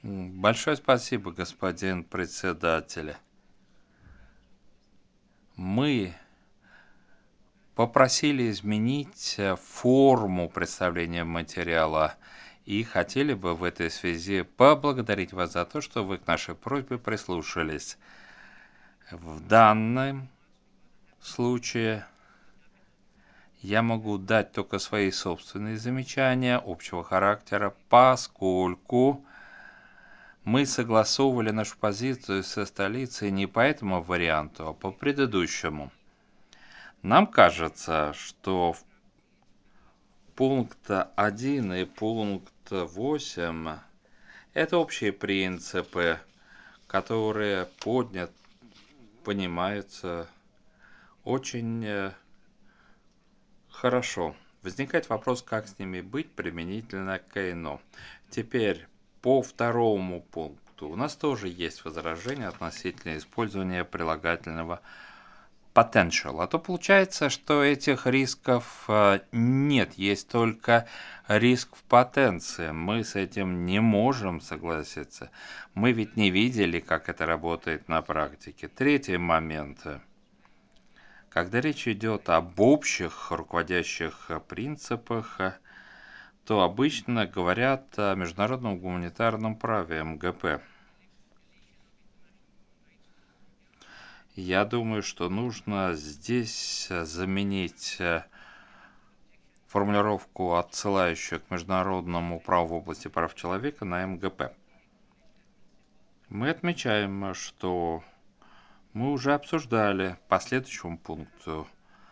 Большое спасибо, господин председатель. Мы попросили изменить форму представления материала и хотели бы в этой связи поблагодарить вас за то, что вы к нашей просьбе прислушались. В данном случае я могу дать только свои собственные замечания общего характера, поскольку мы согласовывали нашу позицию со столицей не по этому варианту, а по предыдущему. Нам кажется, что пункт 1 и пункт 8 – это общие принципы, которые понимаются очень хорошо. Возникает вопрос, как с ними быть применительно к ИНО. Теперь по второму пункту. У нас тоже есть возражение относительно использования прилагательного potential. А то получается, что этих рисков нет, есть только риск в потенции. Мы с этим не можем согласиться. Мы ведь не видели, как это работает на практике. Третий момент. Когда речь идет об общих руководящих принципах, то обычно говорят о международном гуманитарном праве МГП. Я думаю, что нужно здесь заменить формулировку, отсылающую к международному праву в области прав человека, на МГП. Мы отмечаем, что мы уже обсуждали по следующему пункту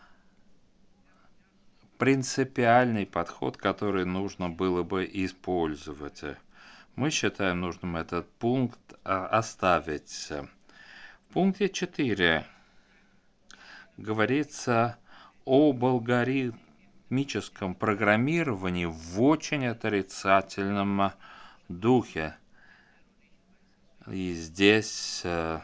принципиальный подход, который нужно было бы использовать. Мы считаем нужным этот пункт оставить. В пункте 4 говорится об алгоритмическом программировании в очень отрицательном духе. И здесь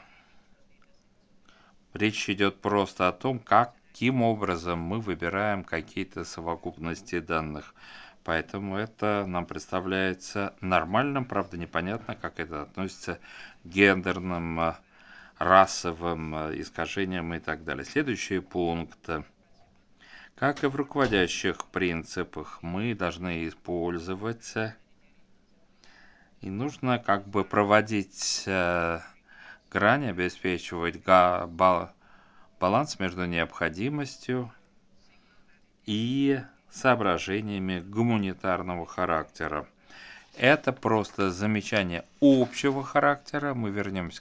речь идет просто о том, каким образом мы выбираем какие-то совокупности данных. Поэтому это нам представляется нормальным, правда непонятно, как это относится к гендерным, расовым искажениям и так далее. Следующий пункт. Как и в руководящих принципах, мы должны использовать и нужно как бы проводить грань, обеспечивать баланс между необходимостью и соображениями гуманитарного характера. Это просто замечание общего характера. Мы вернемся